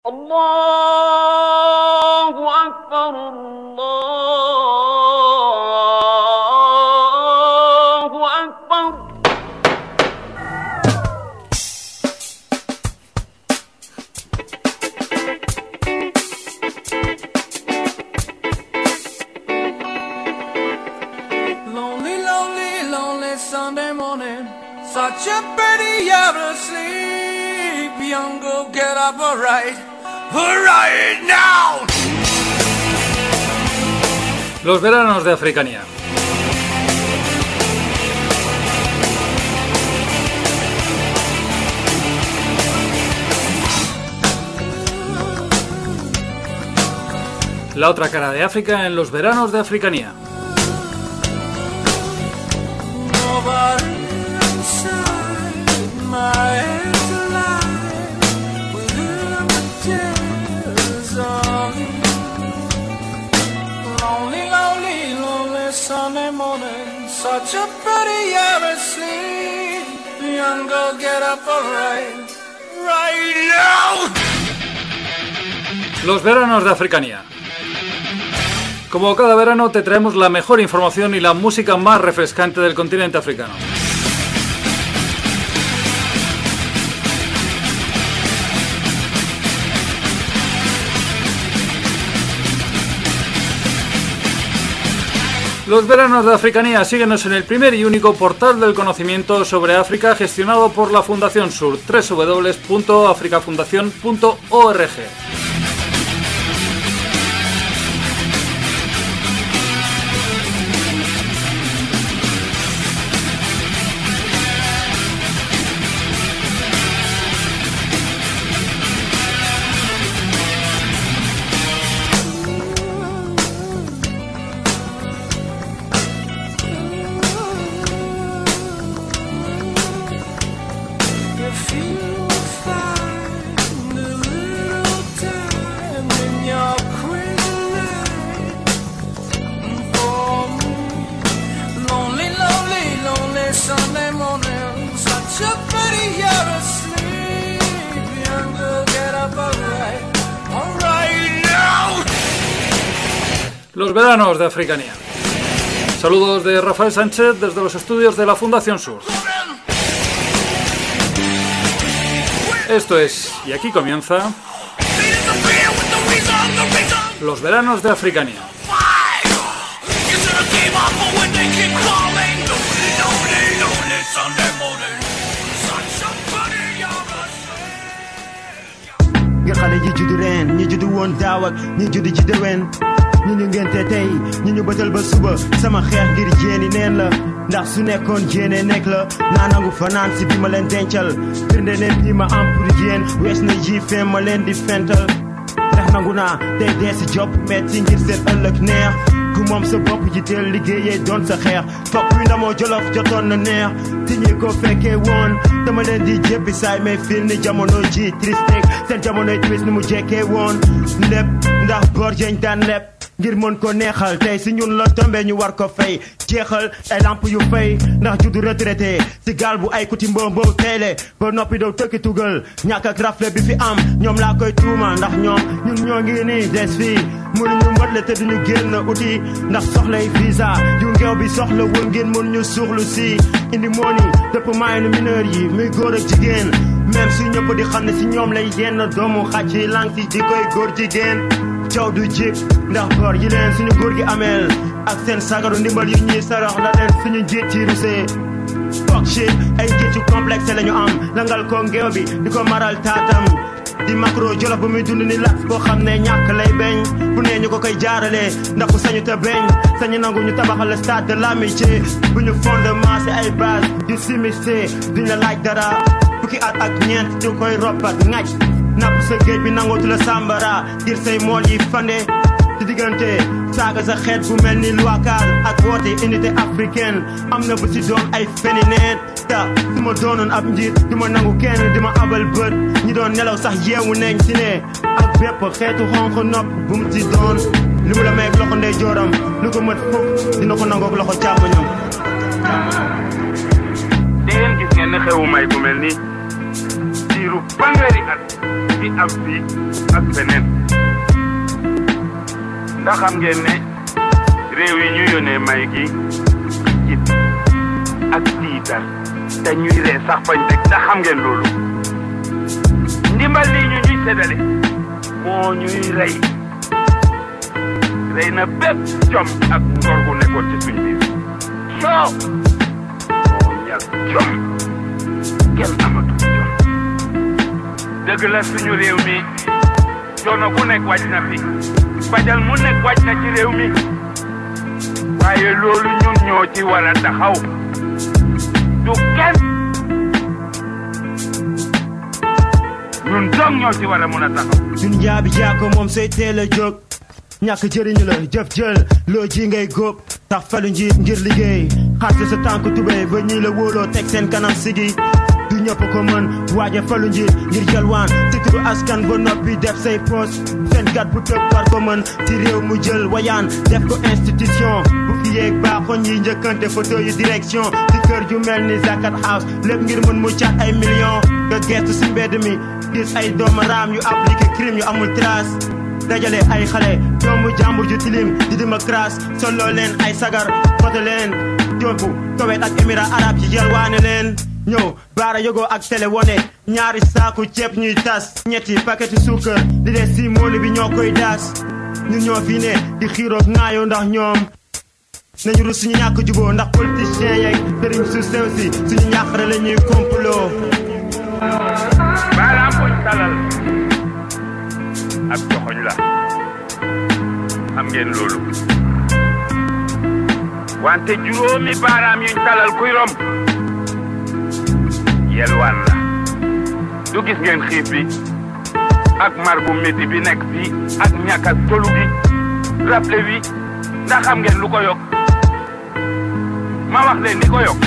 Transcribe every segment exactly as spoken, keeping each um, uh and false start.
Allahu Akbar, Allahu Akbar. Lonely, lonely, lonely Sunday morning. Such a pretty hour to sleep. Young girl, get up, alright. Alright now. Los veranos de Africanía. La otra cara de África en los veranos de Africanía. Sunday morning, such a pretty hour to sleep. Young girl, get up, alright, right now. Los veranos de Africanía. Como cada verano te traemos la mejor información y la música más refrescante del continente africano. Los veranos de Africanía, síguenos en el primer y único portal del conocimiento sobre África gestionado por la Fundación Sur, doble u doble u doble u punto africafundación punto org. Los veranos de Africanía. Saludos de Rafael Sánchez desde los estudios de la Fundación Sur. Esto es, y aquí comienza, los veranos de Africanía. ñi ñu ngente tey ñi ñu bëtal ba suba sama xeex ngir jéeni neen la ndax su nekkoon jéene nekk la naa nangu fanaan si bi ma leen dencal firnde leen ñi ma am pour jéen wees na ji fen ma leen di fental ndax nangu naa tey dee si job metti ngir seen ëllëg neex ku moom sa bopp ji teel liggéeyee doon sa xeex topp wi ndamoo jolof jotoon na neex ti ñi ko fekkee woon dama leen di jébbi saay may fil ni jamono ji tristek seen jamonoy twist ni mu jekkee woon lépp ndax bor jeñ daan lépp ngir mën ko neexal tey si ñun la tombé ñu war ko fay jeexal ay lamp yu fay ndax juddu retraité si gaal bu ay kuti mboo mboo teele ba noppi doo tëkki tugal ñàkk ak rafle bi fi am ñoom laa koy tuuma ndax ñoom ñun ñoo ngi nii des fii mënuñu motle te duñu génn uti ndax soxlay visa yu ngeew bi soxla woon ngeen mën ñu suuxlu si indi mooni dëpp maaynu mineur yi muy góor ak jigéen même si ñëpp di xam ne si ñoom lay yenn doomu xaj yi lang si ji koy góor jigéen coow du jib ndax bor yi leen suñu góor gi ameel ak seen sagaru ndimbal yu ñuy sarax la leen suñu njiit ci rusee fuck shit ay njiit yu complexe lañu am langal ko ngeew bi di ko maral taatam di macro jolof bu muy dund ni lax boo xam ne ñàkk lay beñ bu nee ñu ko koy jaarale ndax ku sañu te beñ sañu nangu ñu tabaxal stade de l'amitié bu ñu fondement si ay base di simiste duñ la laaj dara fukki at ak ñeent ñu koy roppat ngaj napp sa géej bi nangootu la sàmbara ngir say mool yi fande ci diggante saaga sa xeet bu mel ni luwakaar ak woote unité africaine am na bu si doon ay feni neen ta du ma doonoon ab njiit du ma nangu kenn di ma abal bët ñi doon nelaw sax yeewu neñ si ne ak bépp xeetu xonq nopp bu mu ci doon li mu la meeg loxo ndey jooram lu ko mët fukk dina ko nangoog loxo càmmoñam di ngeen gis ngeen ne xewu may bu mel ni di diiru fanweeri at di am fii ak feneen ndax xam ngeen ne réew yi ñu yónnee may gi jit ak tiitar te ñuy ree sax fañ dëkk ndax xam ngeen loolu ndimbal lii ñu ñuy séddale moo ñuy rey rey na bépp jom ak ngor gu nekkoon ci suñ biir soo moo ñàkk jom kenn amatul jom dëgg la suñu réew mi coono bu nekk wàcc na fi fajal mu nekk wàcc na ci réew mi waaye loolu ñun ñoo ci war a taxaw du kenn ñun dong ñoo ci war a mun a taxaw ñun jaabi jaako moom say teel a jóg ñàkk jëriñu la jëf jël loo ji ngay góob tax falu njiit ngir liggéey xaste sa tànk tubéy ba ñii la wóoloo teg seen kanam sigi du ñëpp ko mën waaja falu njiit ngir jalwaan tituru askan ba noppi def say poos fenkat bu tëb war ko mën ci réew mu jël wayaan def ko institution bu fi yeeg baaxoon yi njëkkante photo yu direction ci kër ju mel ni Zakat House lépp ngir mën mu caat ay millions nga gestu si mbedd mi gis ay doomu raam yu appliqué crime yu amul trace dajale ay xale doomu jàmbur ju tilim di démocratie solo leen ay sagar foto leen yóbbu Koweït ak émirats arabes ci yalwaane leen ñëw baara yogoo ak télé wone ñaari saaku ceeb ñuy tas ñetti paquetu suukar di des si mooli bi ñoo koy daas ñun ñoo fi ne di xiiroog ŋaayoo ndax ñoom nañu rus suñu ñàkk juboo ndax politiciens yeeg sëriñ su sew si suñu ñàqare la ñuy complot baaraam buñ talal ak joxoñ la xam ngeen loolu wante juróomi baaraam yuñ talal kuy romb yelwaan la du gis ngeen xiif bi ak mar bu métti bi nekk fii ak ñàkk ak tolu gi rappelé wi ndax xam ngeen lu ko yokk ma wax leen ni ko yokk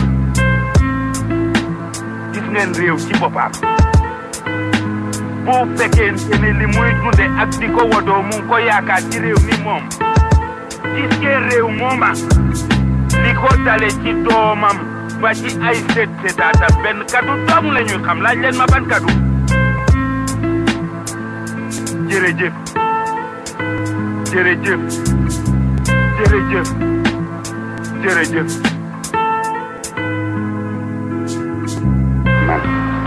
gis ngeen réew ci boppam bu fekkee ne li muy dunde ak di ko wodoo mu ngi ko yaakaar ci réew ni moom gis ngeen réew mooma li ko dale ci doomam ba ci ay seet seetaata benn kaddu dong la ñuy xam laaj leen ma ban kaddu jërëjëf jërëjëf jërëjëf jërëjëf man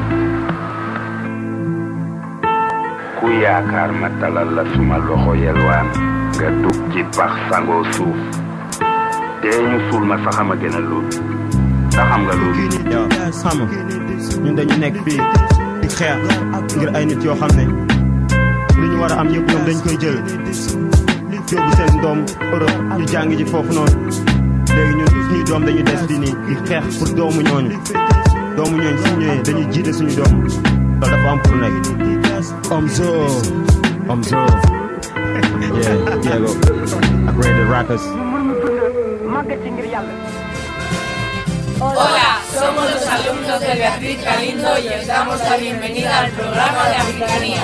ku yaakaar ma talal la suma loxo yelwaan nga dugg ci pax sangoo suuf te ñu suul ma sax ma gën a loolu ndax xam nga loolu yow xam ñun dañu nekk fii di xeex ngir ay nit yoo xam ne li ñu war a am yëpp ñoom dañ koy jël yóbbu seen doom Europe ñu jàngi ji foofu noonu léegi ñun suñuy doom dañuy des fii nii di xeex pour doomu ñooñu doomu ñooñu suñu ñëwee dañuy jiite suñu doom loolu dafa am pour nekk Omzo Omzo yeah Diego ak Rated Rappers. Hola, somos los alumnos de Beatriz Galindo y os damos la bienvenida al programa de Africanía.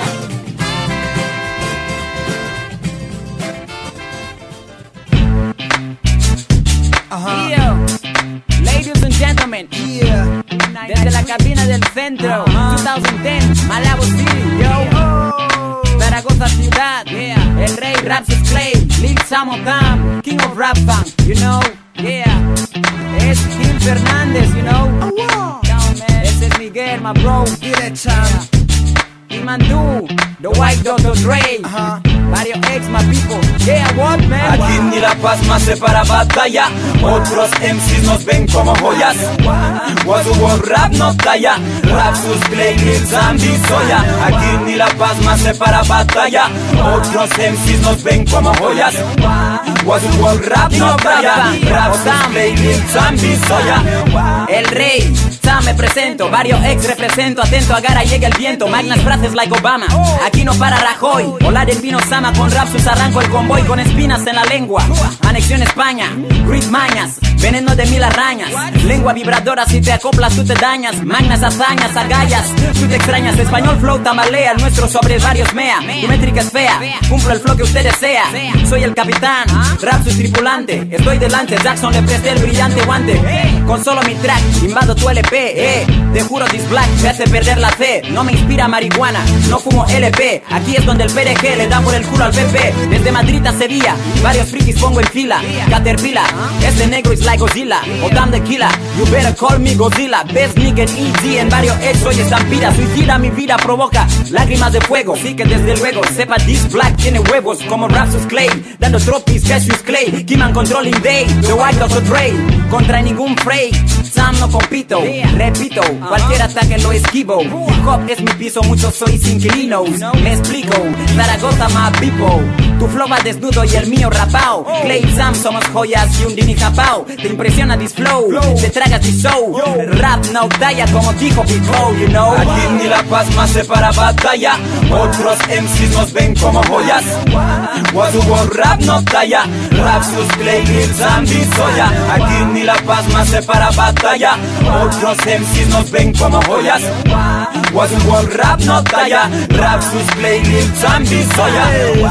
Uh-huh. Yeah. Ladies and gentlemen, yeah. Desde la cabina del centro, uh-huh. twenty ten, Malabo City, yo. Oh. Zaragoza ciudad, yeah. El rey Rapsis Clay, Lil Samo Tam, King of Rap Funk, you know, yeah. Es Gil Fernández, you know. Oh, wow. Down, man. Ese es Miguel, my bro. Get it, yeah. Imandu, the white Doctor Dre. Uh-huh. Varios ex, my people. Yeah, what, man? Aquí ni la paz más se para batalla. Otros M Cs nos ven como joyas. Wazu World Rap no talla. Rapsus Clay, Lil Zambi, Soya. Aquí ni la paz más se para batalla. Otros M Cs nos ven como joyas. Wazu World Rap no talla. Rapsus Clay, Lil Zambi, Soya. El rey, Sam me presento. Varios ex represento. Atento, agarra, llega el viento. Magnas frases like Obama. Aquí no para Rajoy. Volar el vino Sama con Rapsus arranco el convoy con espinas en la lengua. Anexión España, Grit Mañas, veneno de mil arañas. Lengua vibradora, si te acoplas tú te dañas. Magnas hazañas, agallas, tú te extrañas. Español flow tambalea, el nuestro sobre varios mea. Tu métrica es fea, cumplo el flow que usted desea. Soy el capitán, Rapsus tripulante. Estoy delante, Jackson le presté el brillante guante. Con solo mi track invado tu L P, eh. Te juro this black me hace perder la fe. No me inspira marihuana, no fumo L P. Aquí es donde el P D G le da por el culo al P P. Desde Madrid a Sevilla, varios frikis pongo en fila. Caterpillar, este negro is like Godzilla. O damn the killer, you better call me Godzilla. Best nigga en E D, en varios ex soy estampida. Suicida mi vida provoca lágrimas de fuego. Sí que desde luego, sepa this black tiene huevos como Rapsus Clay. Dando trophies, Cassius Clay. Keep controlling day, the white doctor Dre. Contra ningún Frey, Sam no compito. Repito, cualquier ataque lo esquivo. Hip hop es mi piso, muchos sois inquilinos. Me explico, Zaragoza my people. Tu flow va desnudo y el mío rapao. Clay y Sam somos joyas y un dini japao. Te impresiona this flow, te tragas this show. Rap no talla como Kiko Flow, you know. Aquí ni la paz más separa batalla. Otros M Cs nos ven como joyas. Wazubo rap no talla. Rapsus, Clay, Grill, Zambi, Soya. Aquí ni la paz más separa batalla. Otros M Cs nos ven como joyas. Wazubo rap no talla. Rapsus, Clay, Grill, Zambi, Soya.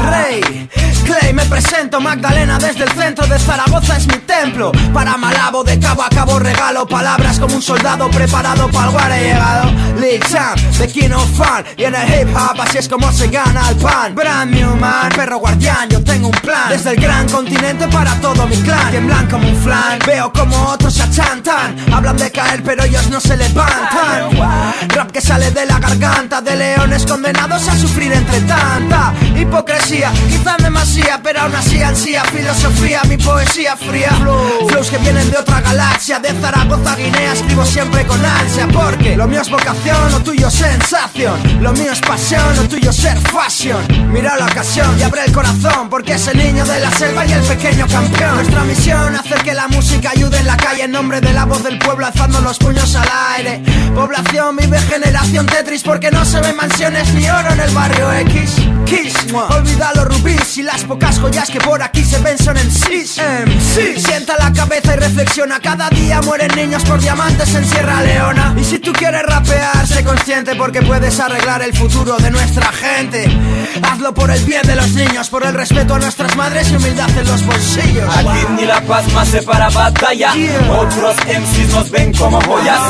Rey Clay, me presento, Magdalena desde el centro de Zaragoza es mi templo. Para Malabo de cabo a cabo regalo palabras como un soldado preparado para el war he llegado. Lil Champ, The King of Fun. Y en el hip hop así es como se gana el pan. Brand new man, perro guardián, yo tengo un plan. Desde el gran continente para todo mi clan. Tiemblan como un flan, veo como otros se achantan. Hablan de caer pero ellos no se levantan. Rap que sale de la garganta de leones condenados a sufrir entre tanta hipocresía, quizás demasiado, pero aún así ansía filosofía, mi poesía fría. Flows que vienen de otra galaxia, de Zaragoza a Guinea, escribo siempre con ansia. Porque lo mío es vocación, lo tuyo es sensación. Lo mío es pasión, lo tuyo es ser fashion. Mira la ocasión y abre el corazón, porque es el niño de la selva y el pequeño campeón. Nuestra misión, hacer que la música ayude en la calle, en nombre de la voz del pueblo, alzando los puños al aire. Población vive generación Tetris, porque no se ven mansiones ni oro en el barrio X. Kiss, olvida los rubíes y las pocas joyas que por aquí se ven son M Cs. M Cs. Sienta la cabeza y reflexiona, cada día mueren niños por diamantes en Sierra Leona. Y si tú quieres rapear, sé consciente, porque puedes arreglar el futuro de nuestra gente. Hazlo por el bien de los niños, por el respeto a nuestras madres y humildad en los bolsillos. Aquí ni la paz más separa batalla. Otros M Cs nos ven como joyas.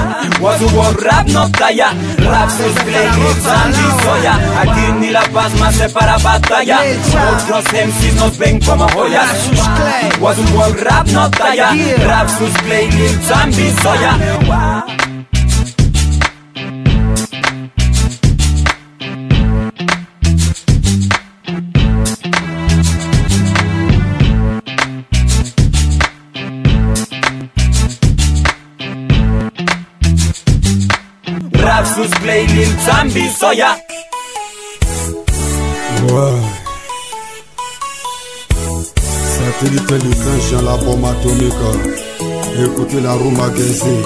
Wazubo rap no talla. Rapsus, Clay, Grill, Zambi, Soya. Aquí ni la paz más separa batalla. Otros M Cs nos ven como joyas. Wazubo rap no talla. Rapsus, Clay, Grill, Zambi, Soya. Rapsus, Clay, Grill, Zambi, Soya. Ouais. Satellite l'étrange dans la bombe atomique. Écoutez la roue magasin.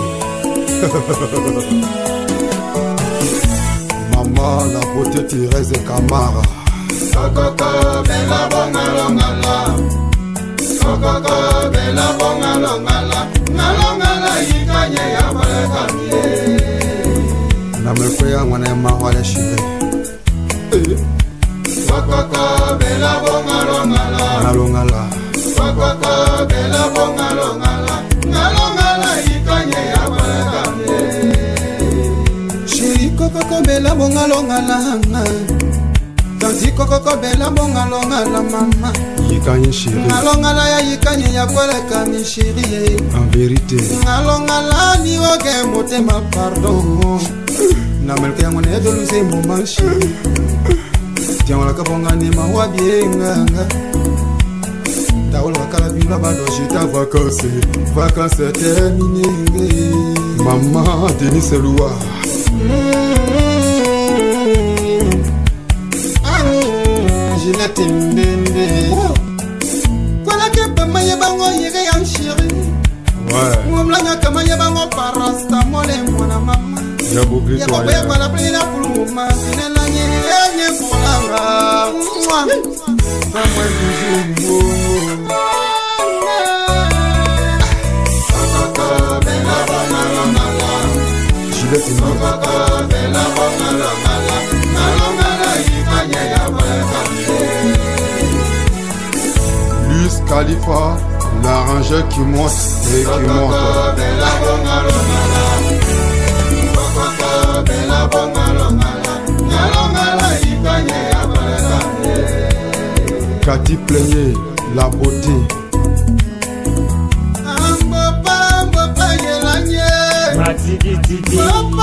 Maman, la beauté Thérèse Camara. Coco, bella bonga longala. Coco, bella bonga longala. Nalongala yikanye ya malekanye. Na mekwea mwana mahwale shive. Coco, bella bonga longala. Nalongala. Coco, bella bonga longala. Nalongala yikanye ya malekanye. Chéri coco, bella bonga longala. Tanti coco, bella bonga longala mama. Yikanye chéri. Nalongala ya yikanye ya kweleka mi chéri. En vérité. Nalongala ni oge motema pardon. Na melke mwana edolu se moment chéri. Tiens la kaponga ni mawa bienga. Taola kala bimba bado jita vacances. Vacances terminées. Maman Denis Eloua. Ginette Mbende. Voilà que pama yebango yege yam chéri. Ouais. Mumlanga kama yebango parastamol et mwana mama. Yabo grito ya. Yabo bala plena puluma. Nela nye kulanga. Mwa. Mwa bijou. Coco bella bonga longala. Gilette Coco bella bonga longala. Nalongala yikanye ya malekanye. Luis Khalifa, l'arrangeur qui monte et qui monte. Cathy Plaigné, la beauté. Matiki tiki,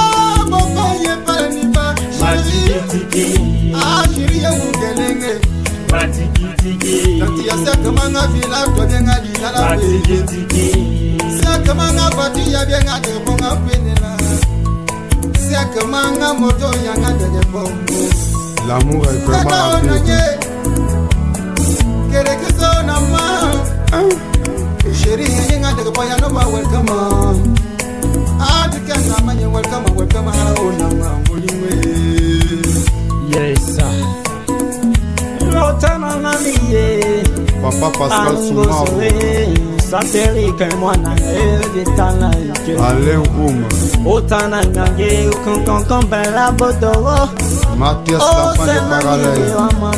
matiki tiki, ah chérie mungelenge, matiki tiki, tanti ya saka manga vila to benga dina la matiki tiki, saka manga fati ya benga de bonga penela, saka manga moto ya ngade de bombo. L'amour est vraiment rapide. Kere kiso na ma, chérie yenga de boya no ma welcome on. Ah, the can na ma welcome welcome hello na ma muliwe. Yes sir. Lotana na liye. Papa Pascal Soumaro. Sateri que moi na evitana. Alain Gouma. Otana ngange kon kon kon bella bodoro. Mathias l'enfant de parallèle.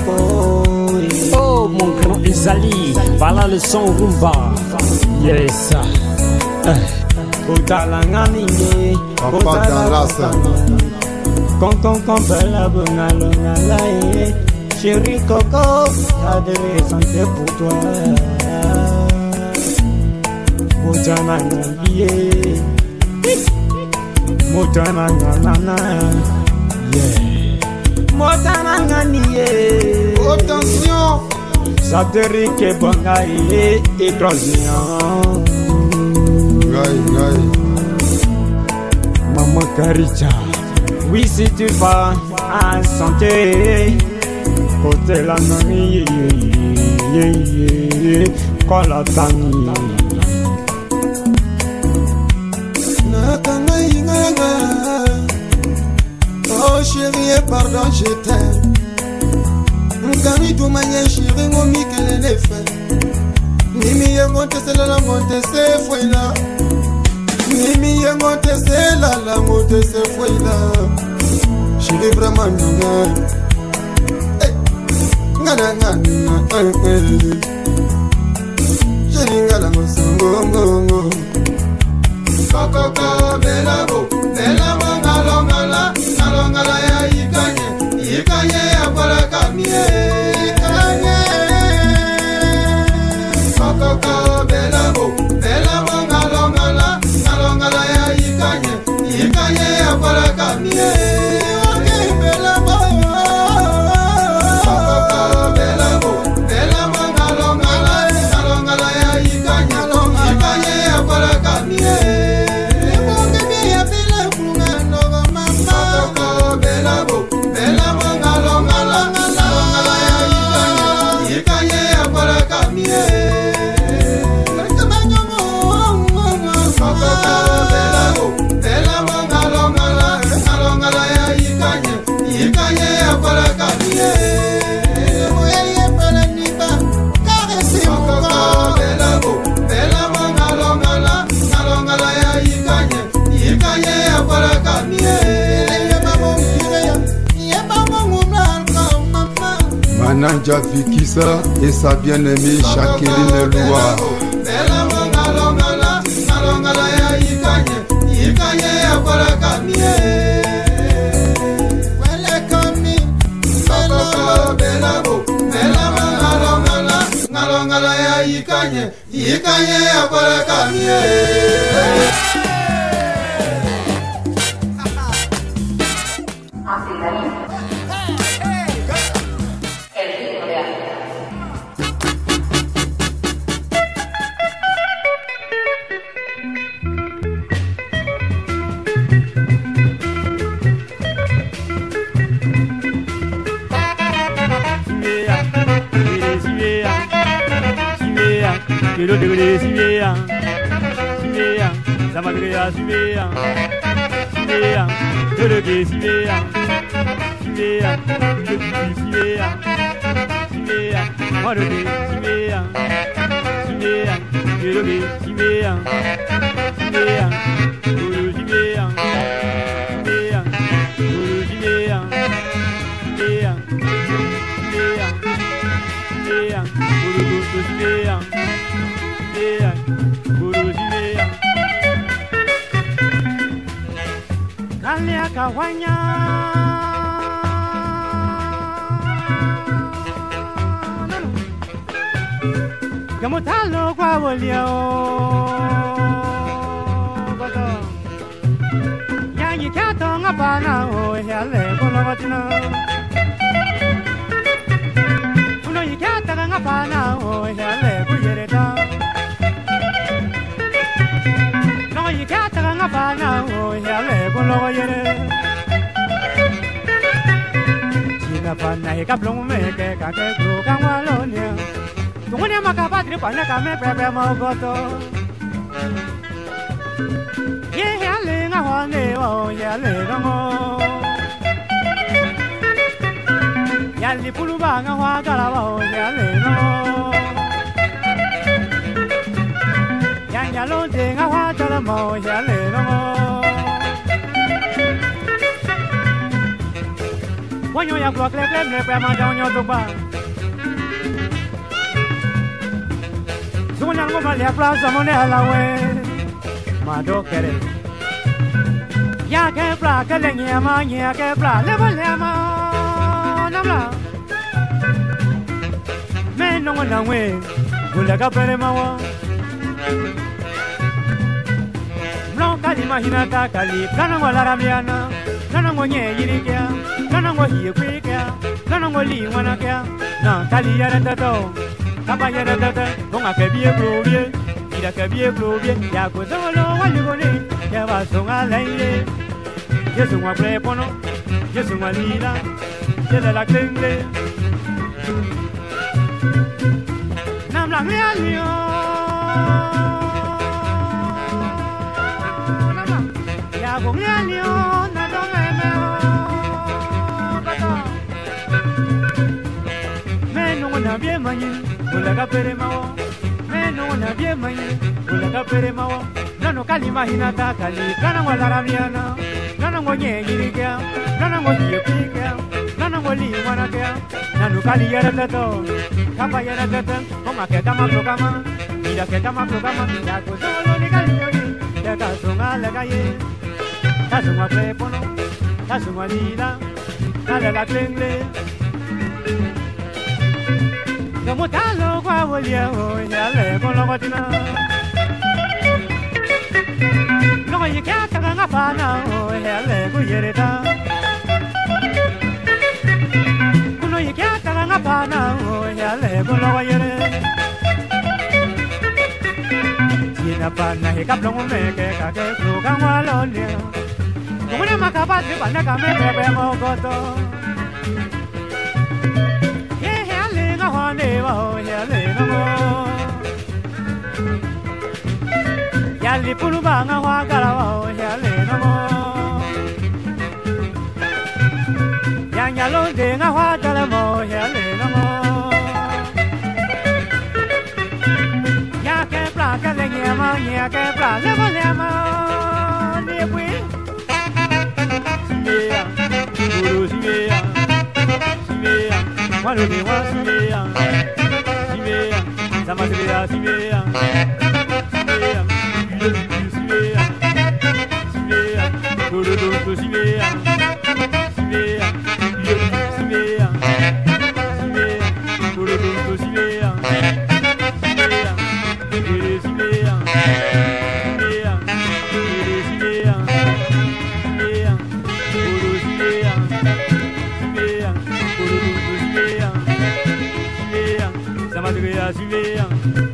Oh mon grand Isali, voilà le son rumba. Yes. Otana ngange. Papa Dallas. Kon kon kon bella bonalo nalae. Chérie Coco, t'as de santé pour toi. Motana ngange. Motana nganana. Yeah. Motana nganiye. Attention. Sateri ke bangaye éclosion. Gai gai. Maman Karicha. Oui si tu vas en santé. Côté la nani. Kola tani. Nakanga inganga. Oh chérie, pardon, je t'aime. Nkami tu manye chérie, ngomi kele ne fait. Mimi yengote se la ngote se foila. Mimi yengote se la la ngote se foila. Chérie vraiment nanga. Eh, ngana ngana. Chérie ngala ngosongo ngongo. Kokoko belabo, belabo ngalongala, ngalongala ya ikanye, ikanye ya bola kamie, ikanye. Kokoko belabo, belabo ngalongala, ngalongala ya ikanye, ikanye ya bola kamie, ikanye belabo. Kokoko belabo, belabo ngalongala, ngalongala ya ikanye, ikanye ya bola kamie. Mananja Vikisa et sa bien-aimée Jacqueline Loua. Quiero te veré si vea, si vea, la madrea si vea, si vea, quiero que si vea, si vea, yo si vea, si vea, madre si vea, si vea, quiero que si vea, si vea, quiero si vea, si vea, quiero si vea, si vea, si vea, si vea, quiero si vea. Yeah. nga wanya Gamutalo kwa wolio Goto Yanyi kato nga pana o hele kono watina Uno yikata nga pana o hele kuyereta No yikata nga pana o hele kono yere China pana hikaplong meke kake kru kangwalonia Tunggunya maka patri pana kame pepe mau goto Ye hele nga hwane o hele rango Yali puluba nga hwa garawa o hele rango Yanya londe nga hwa talama o hele rango Wanyo ya klo kle kle mle pe ma janyo tukpa Sunya ngoma le plaza mone alawe Mado kere Ya ke pra ke le nyama nya ke pra le bo le ma namla Me no ngona we gula ka pere ma wa No kali mahina ta kali kana ngwa la ramiana kana ngwa nye yirikia kana ngwa hiye kwikia kana ngwa li ngwana kia na kali ya retato Kapanya da da da, bonga ke bie bro bie, ida ke bie bro bie, ya ko solo wa ligone, ya va songa leile. Yesu wa prepono, Yesu wa lila, ye de la clengle. Nam lang le alio. Nama, ya ko le alio, na do me me. Me no na bien mañana. Ulaga pere mawo, me no na bien mañe. Ulaga pere mawo, nano kali mahinata kali kana wala rabiana, nano ngonye yirikia, nano ngonye pikia, nano ngoli wanakia, nano kali yara tato, kapa yara tata, konga keta maklokama, ida keta maklokama, ya kusolo ni kali yori, ya kasunga lagaye, kasunga prepono, kasunga lila, kala la klengle. Gamutalo kwa wolia o yale kono watina No yikata nga pana o yale kuyereta Kuno yikata nga pana o yale kono wayere China pana hikaplong meke kake kru kangwalonia Kumuna makapati pana kame pepe mo goto Yali puluba nga hwa garawa o yale no mo Yanya londe nga hwa talamo yale no mo Ya ke pra ke le nyama ya ke pra le mo nyama ni pui Simeya guru simeya Simeya walu ni wa simeya Simeya sama simeya simeya Simeya Simeya Simeya guru guru simeya Simeya Simeya Simeya guru guru simeya Simeya guru simeya Simeya guru simeya Simeya guru simeya Simeya guru guru simeya Simeya sama simeya simeya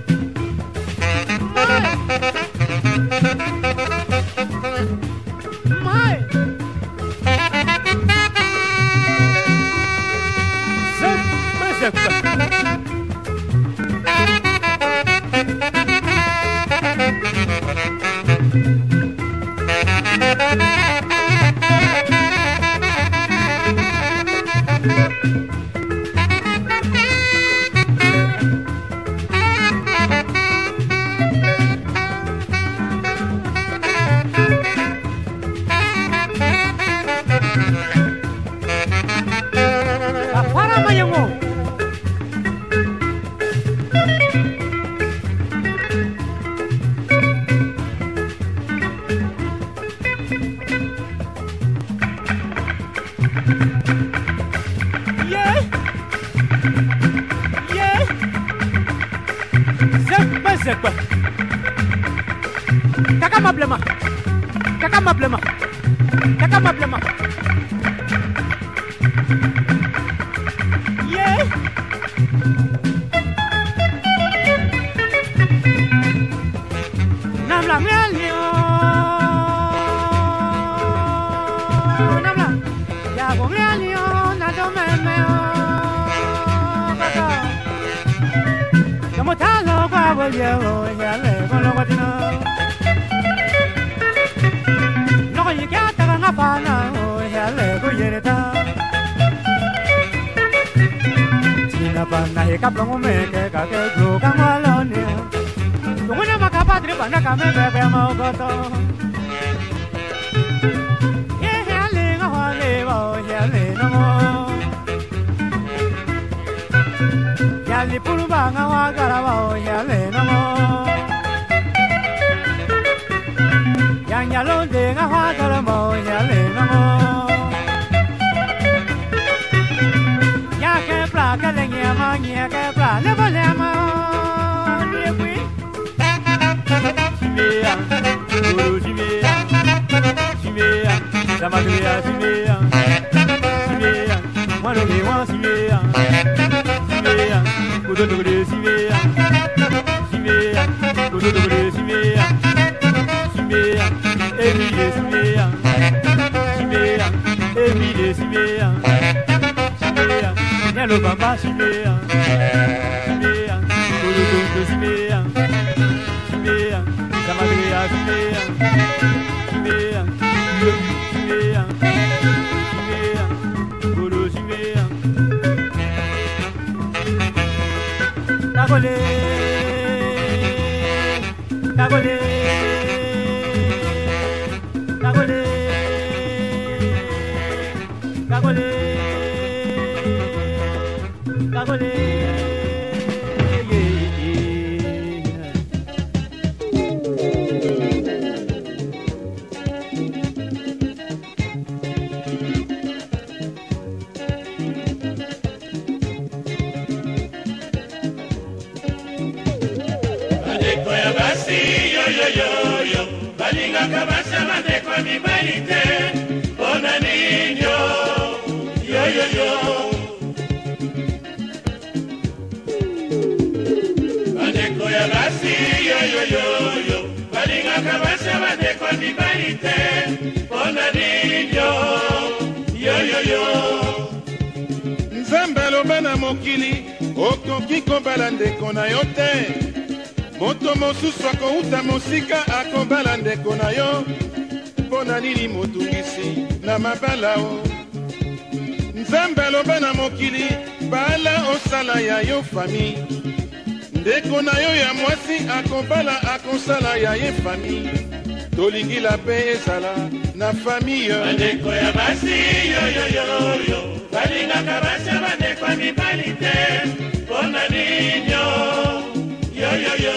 Mai Zep Zep sekwa kaka mablema kaka mablema kaka mablema yeah namla ngalio namla ya go ngalio na do memeo kaka como talo kwa bolio ya le con lo guatino no ko yika ta na pa na ya le go yereta tina pa na he ka plomo me ke ka ke glo ka malone tunguna makapadre pa na ka me bebe mo goto ye ya le go le bo ya le no mo Yali pulubanga wa garaba yale namo Yang yalo de nga wa garaba yale namo Ya ke pra ke le nya ma nya ke pra le bo le ma ni kwi Sibia guru sibia sibia sama dia sibia sibia wa lo ni wa sibia sibia Kudo kudo sibia sibia kudo kudo sibia sibia Emile sibia sibia Emile sibia sibia Nyalo baba sibia sibia kudo kudo sibia sibia Samaria sibia sibia sibia sibia kudo sibia Tagole, tagole, tagole, tagole, tagole. Kabasa mande kwa mibalite Bona ninyo Yo yo yo Mande kwa basi Yo yo yo yo Balinga kabasa mande kwa mibalite Bona ninyo Yo yo yo Nzambalo bana mokili Okoki kombala ndeko na yo te Moto mosusu akouta mosika akombala ndeko na yo Mpona nini motungisi na mabala o Nzambe aloba na mokili bala osala ya yo fami Ndeko na yo ya mwasi akombala akosala ya ye fami Tolingila pe ezala na fami yo Bandeko ya basi yo yo yo yo Balinga kabasa bandeko ya mibali te Mpona ninyo Yo yo yo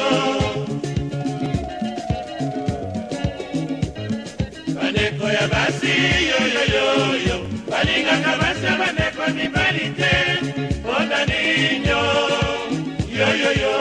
Bandeko ya basi yo yo yo yo Balinga kabasa bandeko mibali te Mpona ninyo Yo yo yo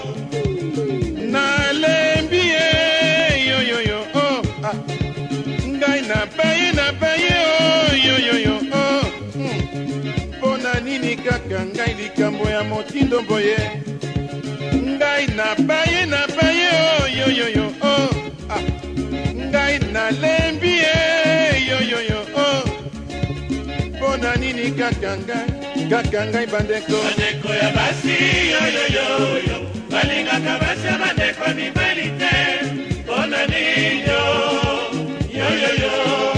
Nalembi yo yo yo oh ah Ngai na paye na paye oh yo yo yo oh Mpona nini kaka ngai likambo ya motindo boye Ngai na paye na paye oh yo yo yo oh ah Ngai na lembi yo yo yo oh Bona nini kaka ngai kaka ngai bandeko Bandeko ya basi yo yo yo yo Balinga kabasa bandeko mibali te Bona ninyo Yo yo yo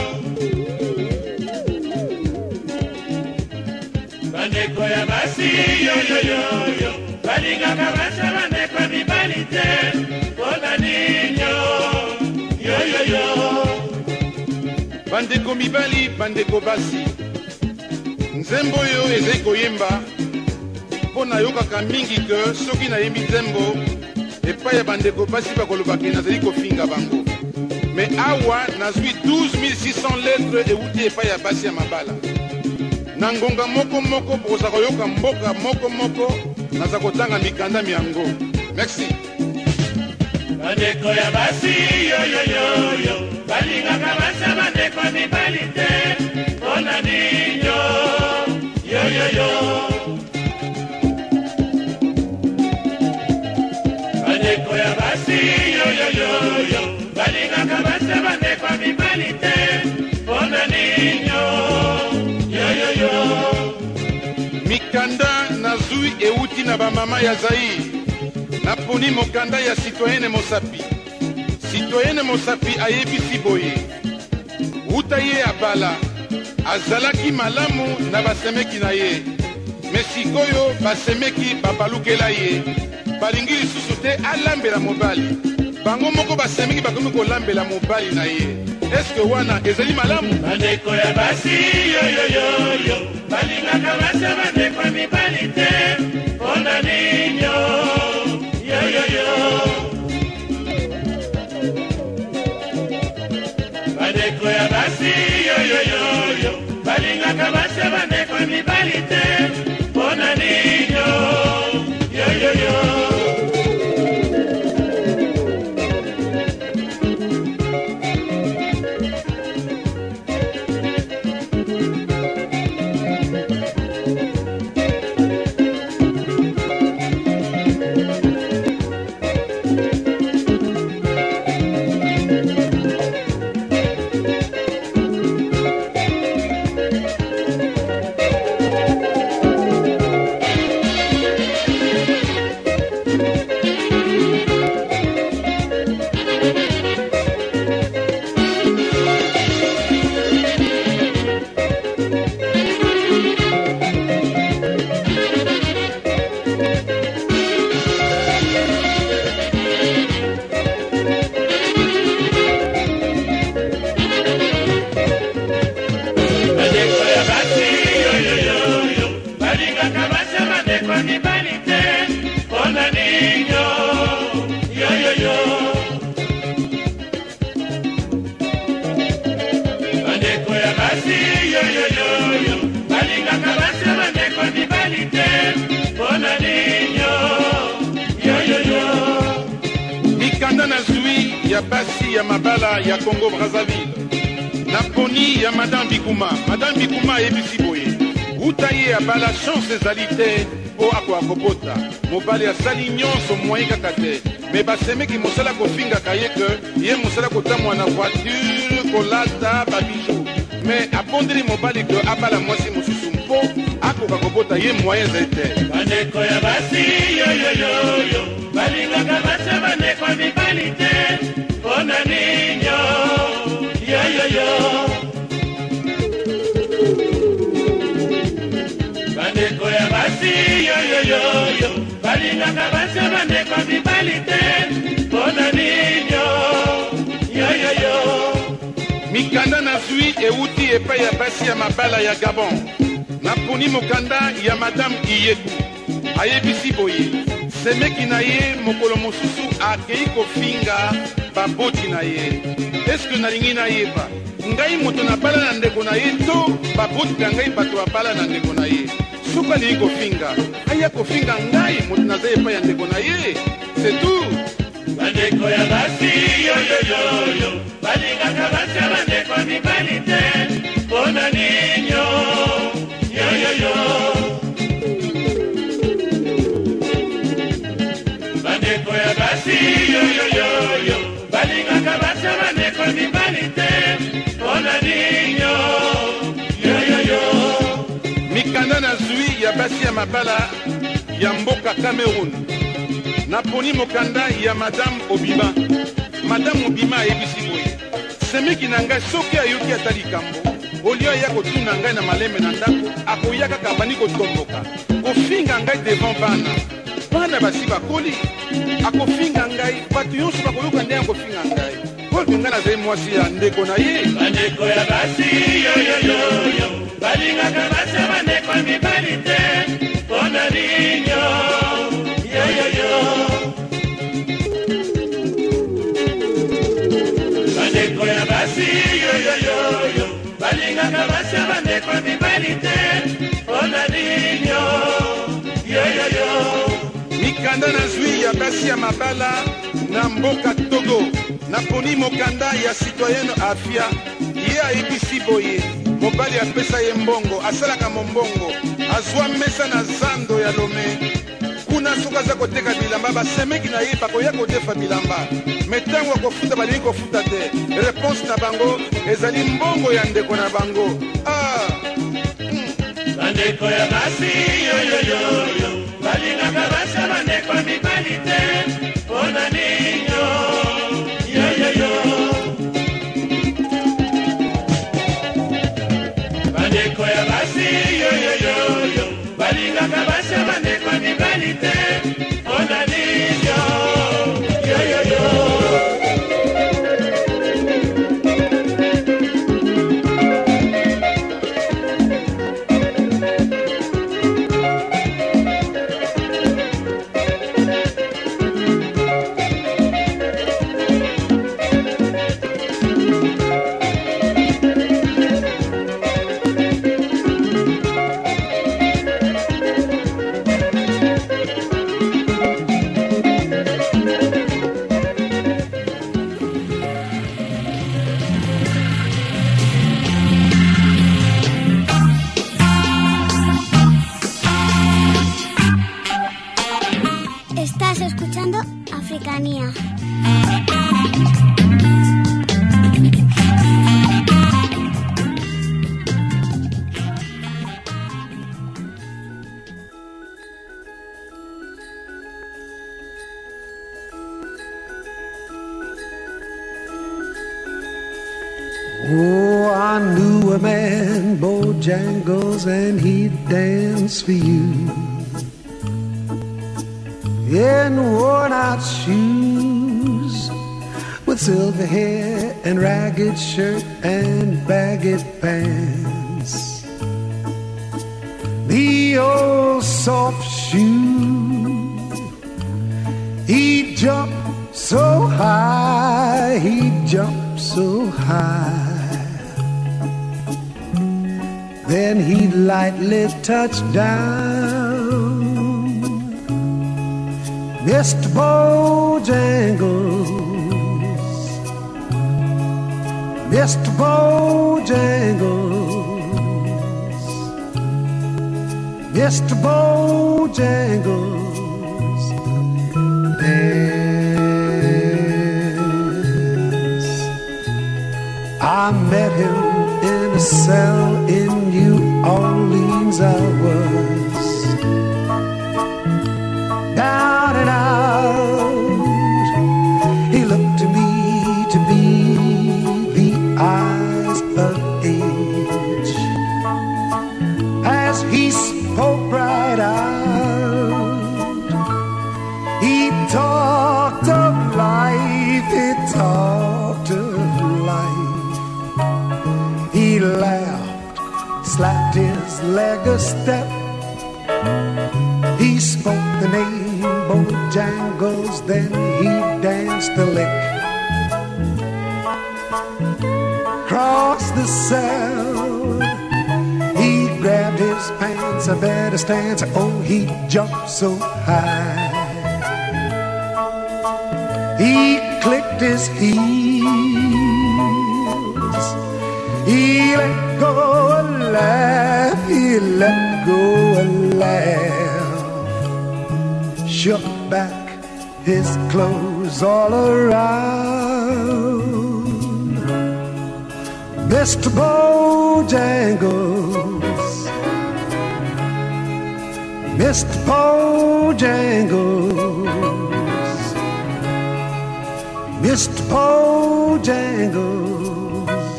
Bandeko ya basi yo yo yo yo Balinga kabasa bandeko mibali te Bona ninyo Yo yo yo Bandeko mibali bandeko basi Nzembo yo eze koyemba Pona yokaka mingi ke soki na yembi nzembo Epa ya bandeko basi bakolobaki nazali kofinga bango Me awa nazwi douze mille six cents lettres euti epa ya basi ya mabala Na ngonga moko moko boza koyoka mboka moko moko naza kotanga mikanda miango Merci bandeko ya basi yoyoyoyo balingaka basa bandeko mibali te mpona ninyo yoyoyo bandeko ya basi yoyoyoyo balingaka basa bandeko mibali te mpona ninyo yoyoyo mikanda nazwi euti na bamama ya Zaïre naponi mokanda ya citoyenne Mosapi. Citoyenne Mosapi ayebisi boye uta ye abala azalaki malamu na basemeki na ye me sikoyo basemeki babalukela ye balingi lisusu te alambela mobali bango moko basemeki bakomi kolambela mobali na ye eske wana ezali malamu bandeko ya basi yoyoyoyo balingaka basa bandeko ya mibali te mpona ninyo yoyoyo bandeko ya basi yoyoyoyo balingaka basa bandeko ya mibali te mpona ninyo yoyoyo ya basi ya mabala ya Congo Brazzaville naponi ya Madame Bikuma. Madame Bikuma ayebisi boye uta ye abala chance ezali te mpo ako akobota mobali asali nyonso moyen kaka te me basemeki mosala kofingaka ye ke ye mosala kotamwa na voiture kolata babiju me abondeli mobali ke abala mwasi mosusu mpo akoka kobota ye moyen ezali te bandeko ya basi yoyoyoyo balingaka basa bandeko mibali te mpona ninyo yoyoyo bandeko ya basi yoyoyoyo balingaka basa bandeko mibali te mpona ninyo yoyoyo mikanda nazwi euti epai ya basi ya mabala ya Gabon naponi mokanda ya Madame Iyeku ayebisi boye semeki na ye mokolo mosusu akei kofinga baboti na ye eske nalingi nayeba ngai moto nabala na ndeko na ye to baboti na ngai bato babala na ndeko na ye soki alingi kofinga aya kofinga ngai moto naza epai ya ndeko na ye c'est tout bandeko ya basi yoyoyoyo balingaka basa bandeko mibali te mpona ninyo yoyoyo bandeko ya basi yoyoyoyo balingaka basa bandeko mibali te mpona ninyo yoyoyo mikanda nazwi ya basi ya mabala ya mboka Cameroun naponi mokanda ya Madame Obima. Madame Obima ayebisi boye semeki na ngai soki ayoki ata likambo olio aya kotuna ngai na maleme na ndako akoya kaka bani kotomboka kofinga ngai devant bana bana basi bakoli akofinga ngai bato nyonso bakoyoka nde akofinga ngai oyo ngai nazali mwasi ya ndeko na ye bandeko ya basi yoyoyoyo balingaka basa bandeko mibali te mpona ninyo yoyoyo bandeko ya basi yoyoyoyo balingaka basa bandeko mibali te mpona ninyo yoyoyo mikanda nazwi ya basi ya mabala na mboka Togo naponi mokanda ya citoyenne Afia ye ayebisi boye mobali apesa ye mbongo asalaka mombongo azwa mesa na zando ya Lomé kuna soki aza koteka bilamba basemeki na ye bakoya kodefa bilamba me ntango akofuta balingi kofuta te réponse na bango ezali mbongo ya ndeko na bango ah. mm. bandeko ya basi yoyoyoyo balingaka basa bandeko mibali te mpona ninyo yoyoyo bandeko ya basi yoyoyoyo balingaka basa bandeko mibali te mpona ninyo yoyoyo Estás escuchando Africanía. Oh, I knew a man, Bojangles, and he'd dance for you in worn-out shoes, with silver hair and ragged shirt and baggy pants. The old soft shoe, he'd jump so high, he'd jump so high. Then he'd lightly touch down. Mister Bojangles, Mister Bojangles, Mister Bojangles, dance. I met him in a cell in New Orleans. I was down and out. He looked to me to be the eyes of age as he spoke right out. He talked of life, he talked of life. He laughed, slapped his leg a step. He spoke the name Bojangles, then he danced the lick. Crossed the cell, he grabbed his pants, a better stance. Oh, he jumped so high. He clicked his heels. He let go a laugh. He let go a laugh. Shook back his clothes all around. Mister Bojangles, Mister Bojangles, Mister Bojangles,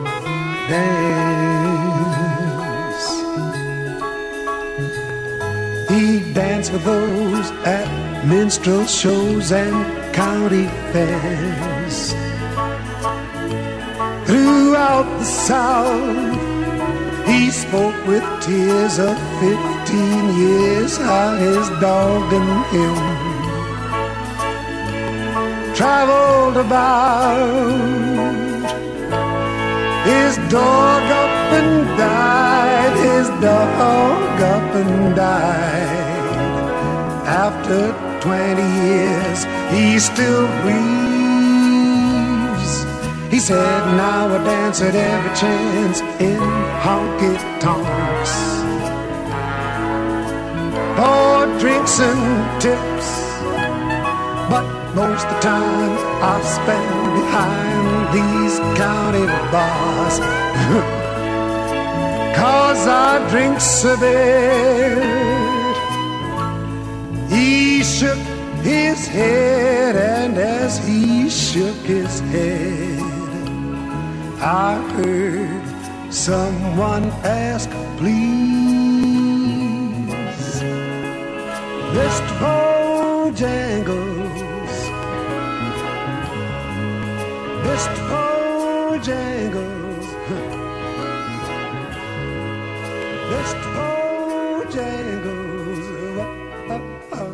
dance. He danced with those at minstrel shows and county fairs. Throughout the South, he spoke with tears of fifteen years, how his dog and him traveled about. His dog up and died, his dog up and died after twenty years, he still grieves. He said, now I dance at every chance in honky-tonks, for drinks and tips, but most of the time I spend behind these county bars, 'cause I drink so bad. He shook his head, and as he shook his head, I heard someone ask, please, Mister Bojangles, Mister Bojangles, Mister Bojangles, oh, oh, oh,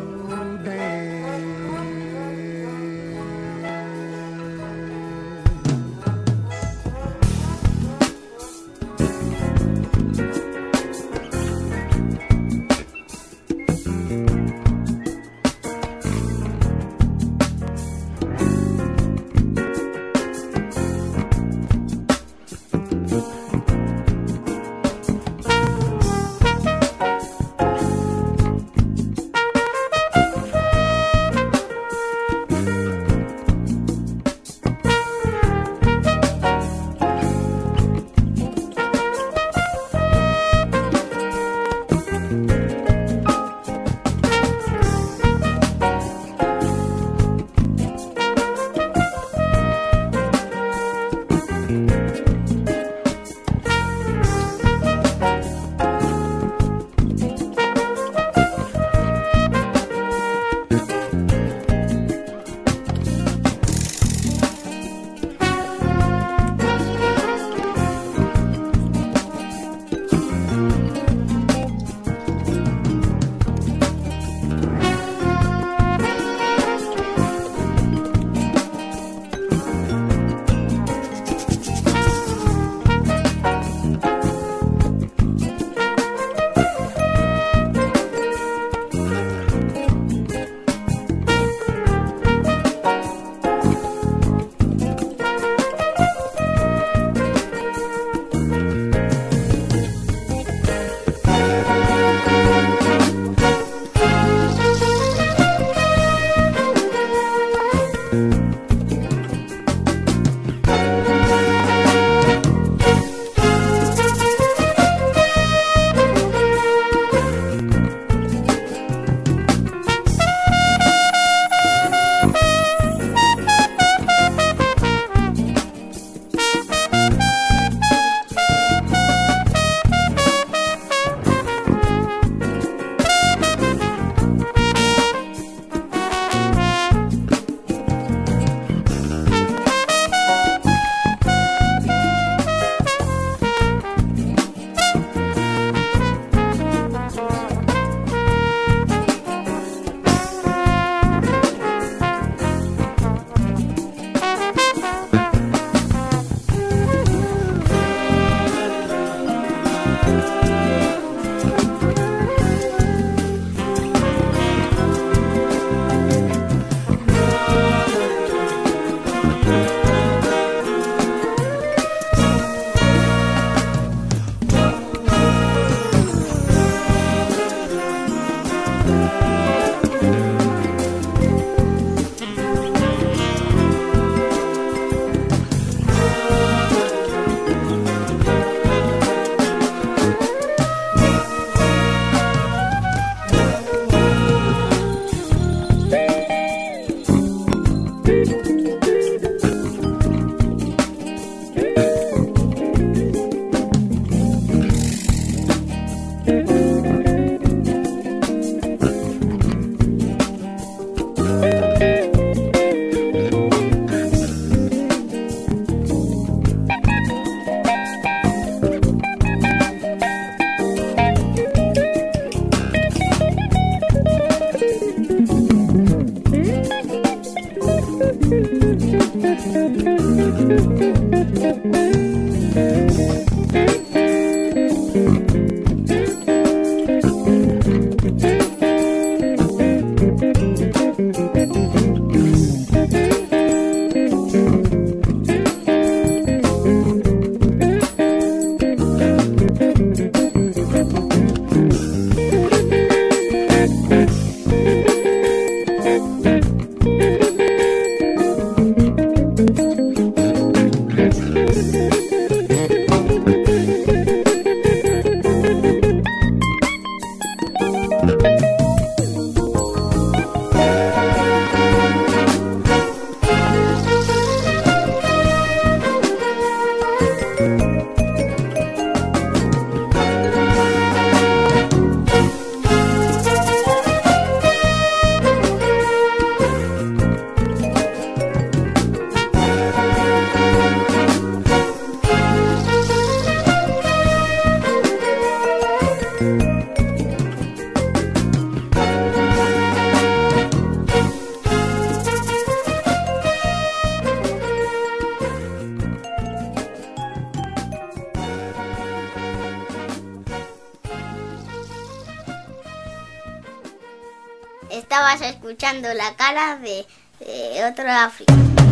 Estabas escuchando La Cara de, de Otro África.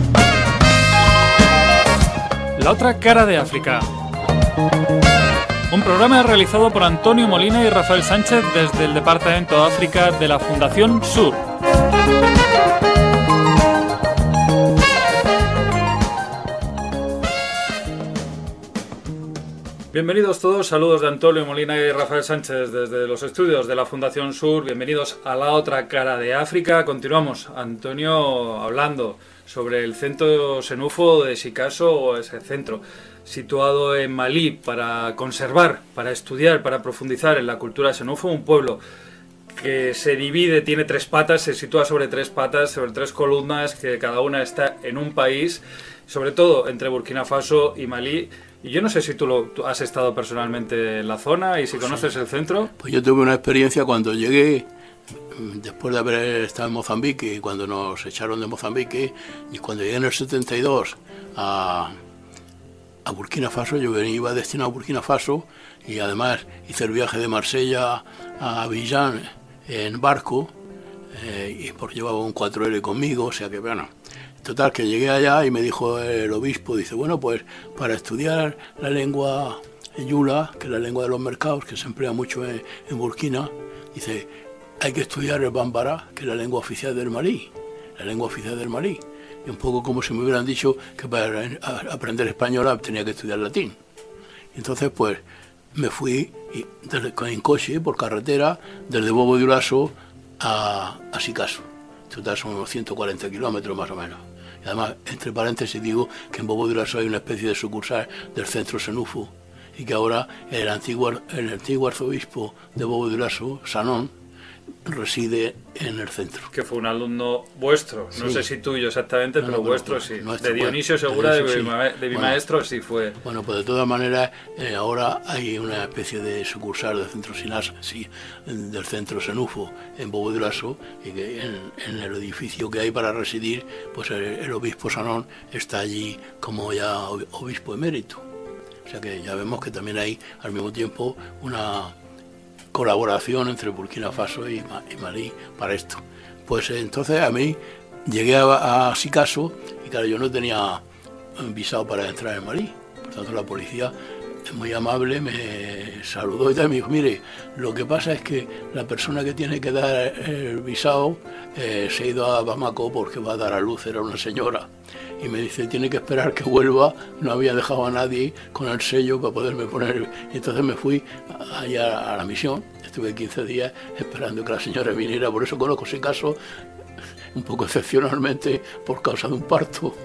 La Otra Cara de África. Un programa realizado por Antonio Molina y Rafael Sánchez desde el Departamento de África de la Fundación Sur. Bienvenidos todos, saludos de Antonio Molina y Rafael Sánchez desde los estudios de la Fundación Sur. Bienvenidos a La Otra Cara de África. Continuamos, Antonio, hablando sobre el centro Senufo de Sikasso, o ese centro situado en Malí para conservar, para estudiar, para profundizar en la cultura Senufo, un pueblo que se divide, tiene tres patas, se sitúa sobre tres patas, sobre tres columnas, que cada una está en un país, sobre todo entre Burkina Faso y Malí. Y yo no sé si tú, lo, tú has estado personalmente en la zona y si pues conoces sí. el centro. Pues yo tuve una experiencia cuando llegué, después de haber estado en Mozambique, cuando nos echaron de Mozambique, y cuando llegué en el setenta y dos a, a Burkina Faso, yo venía, iba destinado a Burkina Faso, y además hice el viaje de Marsella a Abidjan en barco, eh, y porque llevaba un cuatro ele conmigo, o sea que bueno... Total, que llegué allá y me dijo el obispo, dice, bueno, pues para estudiar la lengua yula, que es la lengua de los mercados, que se emplea mucho en, en Burkina, dice, hay que estudiar el bambara, que es la lengua oficial del Malí, la lengua oficial del Malí. Y un poco como si me hubieran dicho que para aprender español tenía que estudiar latín. Y entonces, pues, me fui y, desde, en coche, por carretera, desde Bobo Dioulasso a, a Sikasso. Total, son unos ciento cuarenta kilómetros más o menos. Y además, entre paréntesis, digo que en Bobo Dioulasso hay una especie de sucursal del centro Senufo y que ahora el antiguo, el antiguo arzobispo de Bobo Dioulasso, Sanón, reside en el centro. Que fue un alumno vuestro, no sí. sé si tuyo exactamente, no, pero no, vuestro sí. Nuestro, de Dionisio Segura, de, de, sí. mi, de mi bueno, maestro, sí fue. Bueno, pues de todas maneras, eh, ahora hay una especie de sucursal del centro Sinas, sí, del centro Senufo en Bobo Dioulasso, y que en, en el edificio que hay para residir, pues el, el obispo Sanón está allí como ya obispo emérito. O sea que ya vemos que también hay al mismo tiempo una colaboración entre Burkina Faso y, y Malí para esto. Pues entonces a mí llegué a, a Sikasso y claro, yo no tenía visado para entrar en Malí. Por tanto, la policía, muy amable, me saludó y tal, me dijo, mire, lo que pasa es que la persona que tiene que dar el visado eh, se ha ido a Bamako porque va a dar a luz, era una señora. Y me dice, tiene que esperar que vuelva, no había dejado a nadie con el sello para poderme poner. Y entonces me fui allá a la misión, estuve quince días esperando que la señora viniera, por eso conozco ese caso, un poco excepcionalmente, por causa de un parto.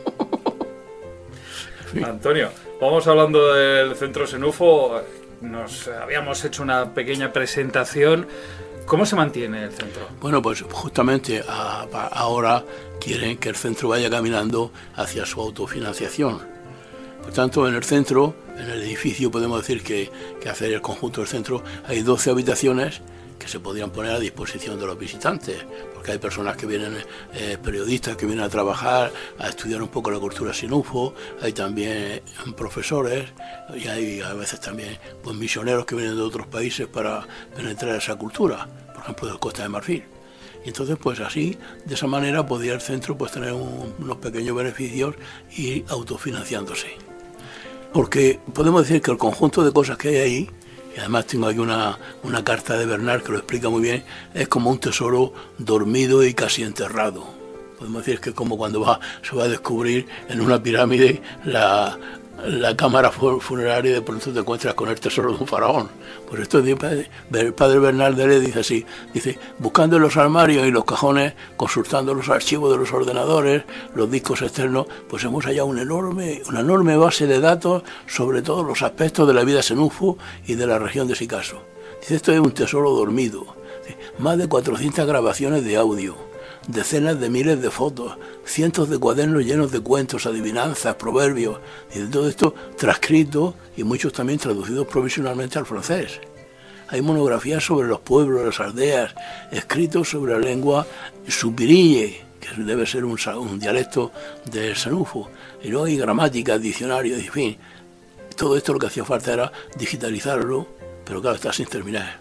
En fin. Antonio, vamos hablando del centro Senufo, nos habíamos hecho una pequeña presentación. ¿Cómo se mantiene el centro? Bueno, pues justamente a, a ahora quieren que el centro vaya caminando hacia su autofinanciación. Por tanto, en el centro, en el edificio, podemos decir que, que hacer el conjunto del centro, hay doce habitaciones que se podrían poner a disposición de los visitantes, porque hay personas que vienen, eh, periodistas que vienen a trabajar, a estudiar un poco la cultura Senufo, hay también profesores y hay a veces también pues, misioneros que vienen de otros países para penetrar esa cultura, por ejemplo de Costa de Marfil. Y entonces, pues así, de esa manera podría el centro pues tener un, unos pequeños beneficios y autofinanciándose. Porque podemos decir que el conjunto de cosas que hay ahí, y además tengo aquí una, una carta de Bernard que lo explica muy bien, es como un tesoro dormido y casi enterrado. Podemos decir que es como cuando va, se va a descubrir en una pirámide la, la cámara funeraria y de pronto te encuentras con el tesoro de un faraón. Pues esto el padre Bernard de Lé dice así, dice, buscando en los armarios y los cajones, consultando los archivos de los ordenadores, los discos externos, pues hemos hallado un enorme, una enorme base de datos sobre todos los aspectos de la vida Senufo y de la región de Sikasso. Dice, esto es un tesoro dormido, dice, más de cuatrocientas grabaciones de audio, decenas de miles de fotos, cientos de cuadernos llenos de cuentos, adivinanzas, proverbios, y de todo esto transcrito y muchos también traducidos provisionalmente al francés. Hay monografías sobre los pueblos, las aldeas, escritos sobre la lengua supirille, que debe ser un, un dialecto del Senufo, y luego hay gramáticas, diccionarios, en fin. Todo esto lo que hacía falta era digitalizarlo, pero claro, está sin terminar.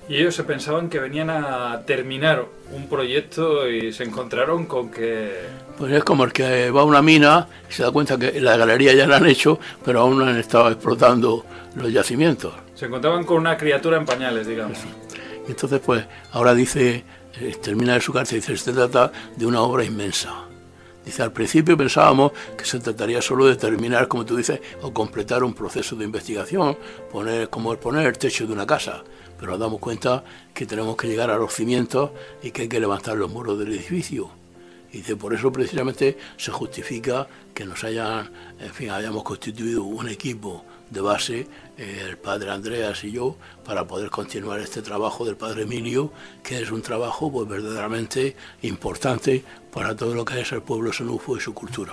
Y ellos se pensaban que venían a terminar un proyecto y se encontraron con que... Pues es como el que va a una mina y se da cuenta que la galería ya la han hecho, pero aún no han estado explotando los yacimientos. Se encontraban con una criatura en pañales, digamos. Y entonces, pues, ahora dice, eh, termina de su carta y dice, se trata de una obra inmensa. Dice, al principio pensábamos que se trataría solo de terminar, como tú dices, o completar un proceso de investigación, poner como el poner el techo de una casa, pero nos damos cuenta que tenemos que llegar a los cimientos y que hay que levantar los muros del edificio. Y dice, por eso precisamente se justifica que nos hayan, en fin, hayamos constituido un equipo de base, eh, el padre Andreas y yo, para poder continuar este trabajo del padre Emilio, que es un trabajo pues verdaderamente importante para todo lo que es el pueblo senufo y su cultura.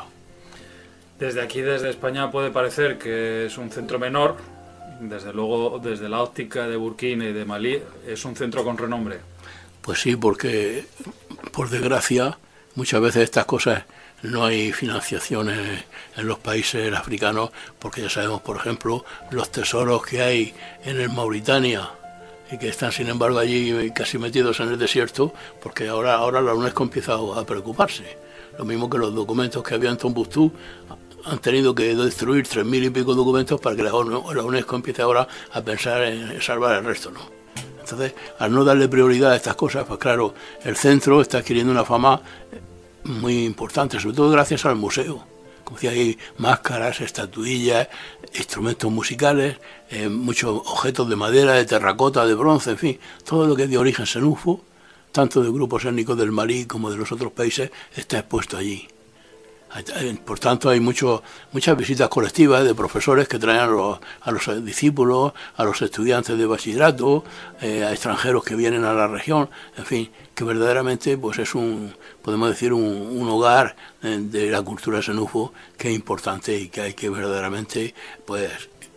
Desde aquí, desde España, puede parecer que es un centro menor. Desde luego, desde la óptica de Burkina y de Malí, es un centro con renombre. Pues sí, porque, por desgracia, muchas veces estas cosas no hay financiaciones en los países africanos, porque ya sabemos, por ejemplo, los tesoros que hay en el Mauritania y que están, sin embargo, allí casi metidos en el desierto, porque ahora, ahora la UNESCO empieza a preocuparse. Lo mismo que los documentos que había en Tombuctú, han tenido que destruir tres mil y pico documentos para que la UNESCO empiece ahora a pensar en salvar el resto, ¿no? Entonces, al no darle prioridad a estas cosas, pues claro, el centro está adquiriendo una fama muy importante, sobre todo gracias al museo. Como decía, hay máscaras, estatuillas, instrumentos musicales, eh, muchos objetos de madera, de terracota, de bronce, en fin, todo lo que es de origen senufo, tanto de grupos étnicos del Malí como de los otros países, está expuesto allí. Por tanto, hay mucho, muchas visitas colectivas de profesores que traen a los, a los discípulos, a los estudiantes de bachillerato, eh, a extranjeros que vienen a la región, en fin, que verdaderamente pues es un, podemos decir, un, un hogar de la cultura senufo que es importante y que hay que verdaderamente pues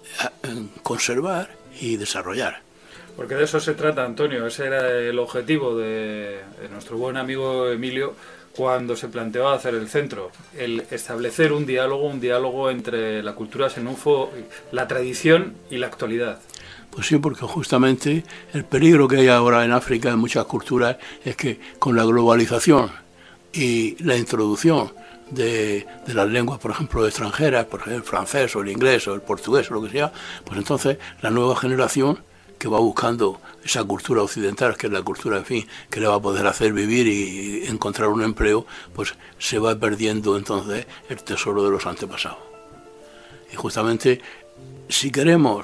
conservar y desarrollar. Porque de eso se trata, Antonio, ese era el objetivo de, de nuestro buen amigo Emilio cuando se planteó hacer el centro, el establecer un diálogo, un diálogo entre la cultura senufo, la tradición y la actualidad. Pues sí, porque justamente el peligro que hay ahora en África, en muchas culturas, es que con la globalización y la introducción de, de las lenguas, por ejemplo, extranjeras, por ejemplo, el francés o el inglés o el portugués o lo que sea, pues entonces la nueva generación que va buscando esa cultura occidental, que es la cultura, en fin, que le va a poder hacer vivir y encontrar un empleo, pues se va perdiendo entonces el tesoro de los antepasados. Y justamente, si queremos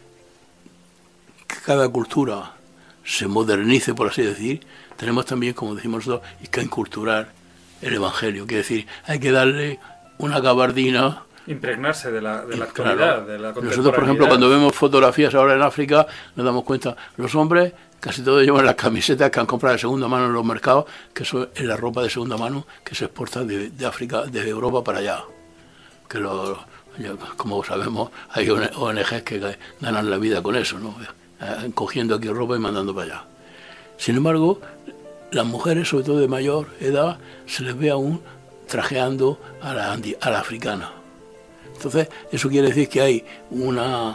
que cada cultura se modernice, por así decir, tenemos también, como decimos nosotros, que enculturar el Evangelio. Quiere decir, hay que darle una gabardina, impregnarse de la, de la actualidad, claro, de la contemporaneidad. Nosotros, por ejemplo, cuando vemos fotografías ahora en África, nos damos cuenta, los hombres casi todos llevan las camisetas que han comprado de segunda mano en los mercados, que eso es la ropa de segunda mano que se exporta de, de África, de Europa para allá. Que lo, como sabemos, hay O N Ges que ganan la vida con eso, ¿no? Cogiendo aquí ropa y mandando para allá. Sin embargo, las mujeres, sobre todo de mayor edad, se les ve aún trajeando a la, a la africana. Entonces, eso quiere decir que hay una,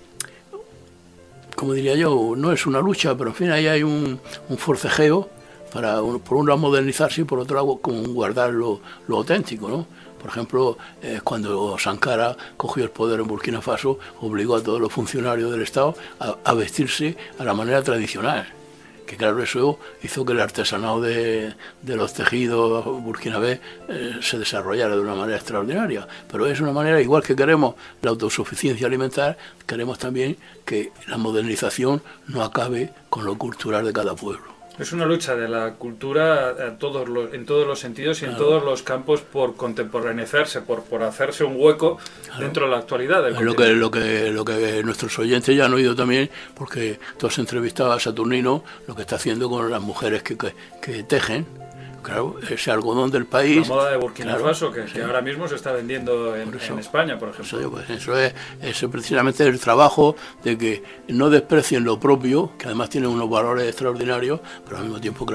como diría yo, no es una lucha, pero en fin, ahí hay un, un forcejeo para, por un lado, modernizarse y por otro lado, como guardar lo, lo auténtico, ¿no? Por ejemplo, eh, cuando Sankara cogió el poder en Burkina Faso, obligó a todos los funcionarios del Estado a, a vestirse a la manera tradicional. Que claro, eso hizo que el artesanado de, de los tejidos burkinabés eh, se desarrollara de una manera extraordinaria. Pero es una manera, igual que queremos la autosuficiencia alimentar, queremos también que la modernización no acabe con lo cultural de cada pueblo. Es una lucha de la cultura a todos los, en todos los sentidos y claro, en todos los campos por contemporaneizarse, por, por hacerse un hueco claro, dentro de la actualidad. Del es lo que, lo, que, lo que nuestros oyentes ya han oído también, porque tú has entrevistado a Saturnino, lo que está haciendo con las mujeres que, que, que tejen. Claro, ese algodón del país. La moda de Burkina claro, Faso, que, sí, que ahora mismo se está vendiendo en, eso, en España, por ejemplo. Eso, pues, eso es, es precisamente el trabajo de que no desprecien lo propio, que además tiene unos valores extraordinarios, pero al mismo tiempo, claro,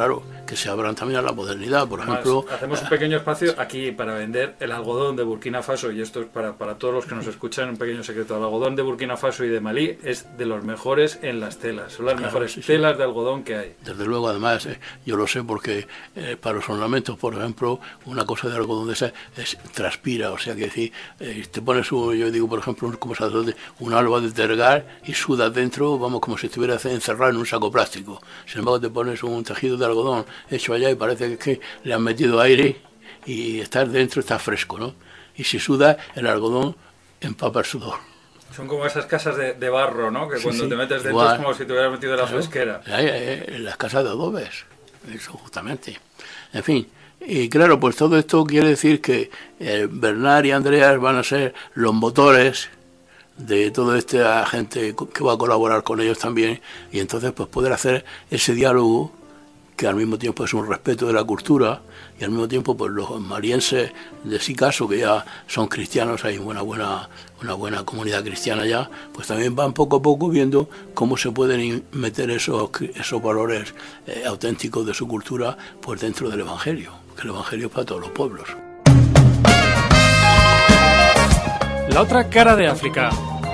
que se abran también a la modernidad. Por Además, ejemplo, hacemos un pequeño espacio aquí para vender el algodón de Burkina Faso, y esto es para, para todos los que nos escuchan, un pequeño secreto. El algodón de Burkina Faso y de Malí es de los mejores en las telas, son las claro, mejores sí, sí. telas de algodón que hay. Desde luego, además, eh, yo lo sé porque eh, para los ornamentos, por ejemplo, una cosa de algodón de esa es transpira, o sea que si eh, te pones, un, yo digo, por ejemplo, como sacerdote, un alba de tergar y sudas dentro, vamos, como si estuvieras encerrado en un saco plástico. Sin embargo, te pones un tejido de algodón hecho allá y parece que, que le han metido aire y estás dentro, está fresco, ¿no? Y si sudas, el algodón empapa el sudor. Son como esas casas de, de barro, ¿no? Que Sí, cuando sí, te metes dentro igual. es como si te hubieras metido en la Claro. fresquera. Hay, hay, en las casas de adobes, eso justamente. En fin, y claro, pues todo esto quiere decir que eh, Bernard y Andreas van a ser los motores de toda esta gente que va a colaborar con ellos también, y entonces pues poder hacer ese diálogo que al mismo tiempo es un respeto de la cultura, y al mismo tiempo pues los marienses de Sicaso, que ya son cristianos, hay una buena una buena comunidad cristiana ya, pues también van poco a poco viendo cómo se pueden meter esos esos valores eh, auténticos de su cultura pues dentro del Evangelio, que el Evangelio es para todos los pueblos. La otra cara de África.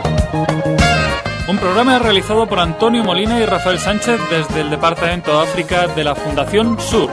Un programa realizado por Antonio Molina y Rafael Sánchez desde el Departamento de África de la Fundación Sur.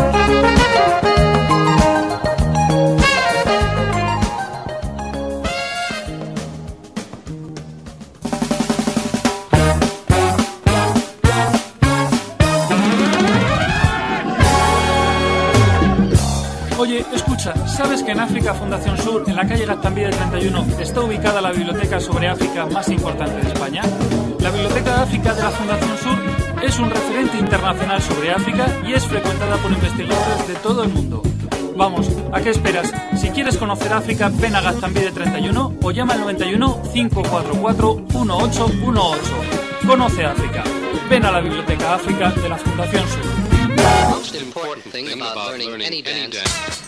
Oye, escucha, ¿sabes que en África Fundación Sur, en la calle Gaztambide treinta y uno, está ubicada la biblioteca sobre África más importante de España? La Biblioteca de África de la Fundación Sur es un referente internacional sobre África y es frecuentada por investigadores de todo el mundo. Vamos, ¿a qué esperas? Si quieres conocer África, ven a Gaztambide treinta y uno o llama al noventa y uno, cinco cuatro cuatro, uno ocho uno ocho. Conoce África. Ven a la Biblioteca África de la Fundación Sur. The most important thing about learning any dance.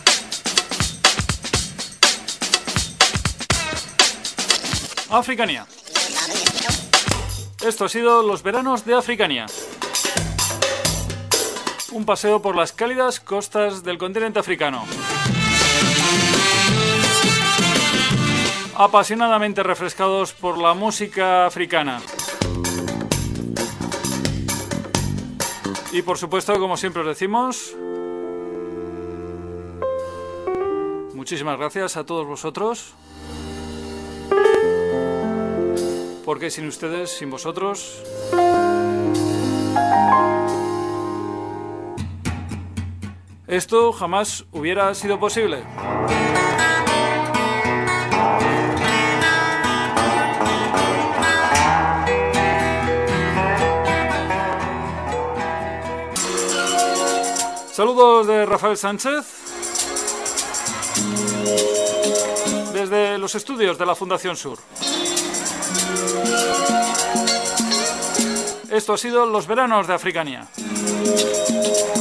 Africania. Esto ha sido los veranos de Africania. Un paseo por las cálidas costas del continente africano. Apasionadamente refrescados por la música africana. Y por supuesto, como siempre os decimos, muchísimas gracias a todos vosotros, porque sin ustedes, sin vosotros, esto jamás hubiera sido posible. Saludos de Rafael Sánchez desde los estudios de la Fundación Sur. Esto ha sido los veranos de Africania.